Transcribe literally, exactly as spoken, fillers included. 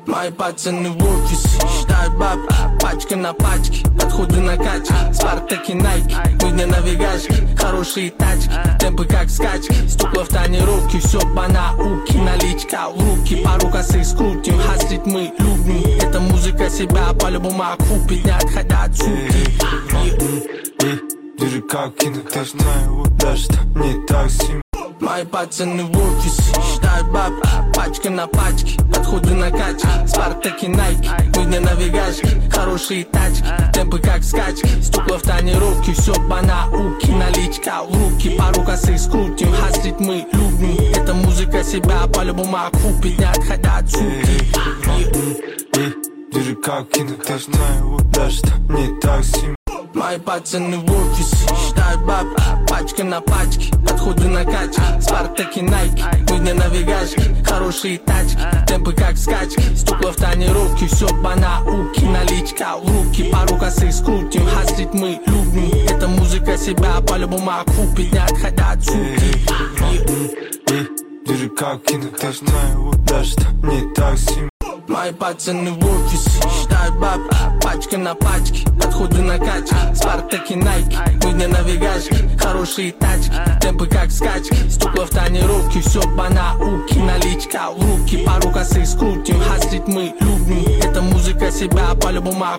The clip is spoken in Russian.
Мои пацаны в офисе считают бабки, пачка на пачке, подходы на качки, Спартак и Найки, мы не навигашки, хорошие тачки, темпы как скачки, стекла в тонировке, все по науке, наличка в руки, пару косых скрутим, хаслить мы любим, эта музыка себя по-любому окупит, не отходя от сути. Держи как кино, ты ж знаю, даже не такси. Мои пацаны в офисе считают бабки, пачка на пачке, подходы на качки, Спартак и Найки, мы не навигашки, хорошие тачки, темпы как скачки, стекла в тонировке, все по науке, наличка в руки, пару косых скрутим, хаслить мы любим, эта музыка себя по-любому окупит, не отходя от сути. Держи как кино, ты ж знаю, даже не такси. Мои пацаны в офисе считают бабки, пачка на пачке, подходы на качки, Спартак и Найки, мы не навигашки, хорошие тачки, темпы как скачки, стекла в тонировке, все по науке, наличка в руки, пару косых скрутим, хаслить мы любим, эта музыка себя по-любому окупит, не отходя от сути. Держи как кино, ты ж знаю, даже не такси. Мои пацаны в офисе считают бабки, пачка на пачке, подходы на качки, Спартак и Найки, мы не навигашки, хорошие тачки, темпы как скачки, стекла в тонировке, все по науке, наличка в руки, пару косых скрутим, хаслить мы любим, эта музыка себя по-любому